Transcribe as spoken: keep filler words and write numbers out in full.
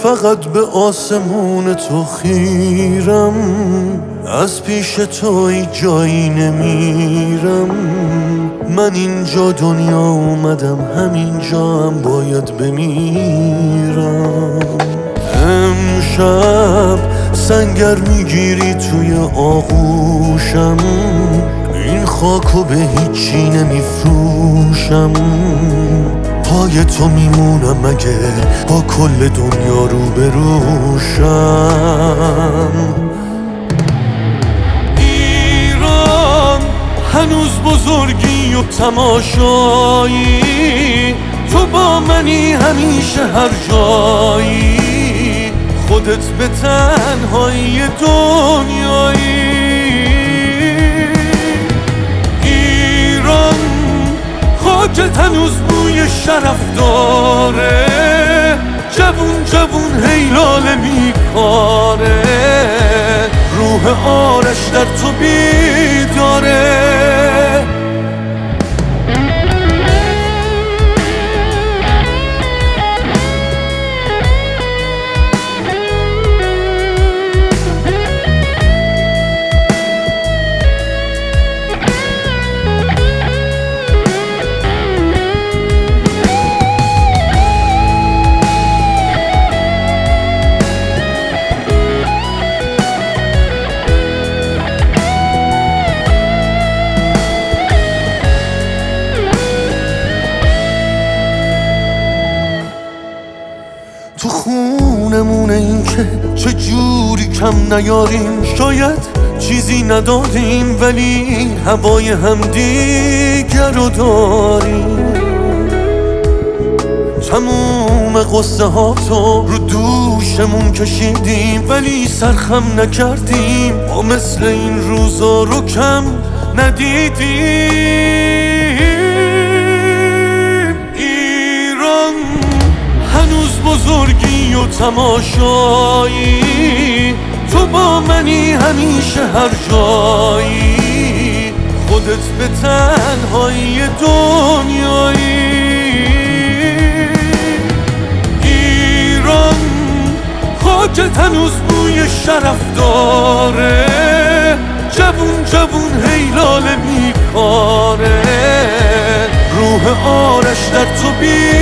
فقط به آسمون تو خیرم، از پیش تو ای جایی نمیرم. من اینجا دنیا اومدم، همینجا هم باید بمیرم. امشب سنگر میگیری توی آغوشم، این خاکو به هیچی نمیفروشم. پای تو میمونم اگه با کل دنیا رو بروشم. ایران هنوز بزرگی و تماشایی، تو با منی همیشه هر جایی. خودت به تنهایی دنیایی. ایران خاکت هنوز بوی شرف داره، جوون جوون هیلاله میکاره. روح آرش در تو بیداره. تو خونمونه این که چه جوری کم نیاریم. شاید چیزی نداریم ولی هوای همدیگر رو داریم. تموم قصه ها تو رو دوشمون کشیدیم ولی سرخم نکردیم. ما مثل این روزا رو کم ندیدیم. ایران هنوز بزرگی و تماشایی، تو با منی همیشه هر جایی. خودت به تنهایی دنیایی. ایران خاکت هنوز بوی شرف داره، جوون جوون هیلاله میکاره. روح آرش در تو بی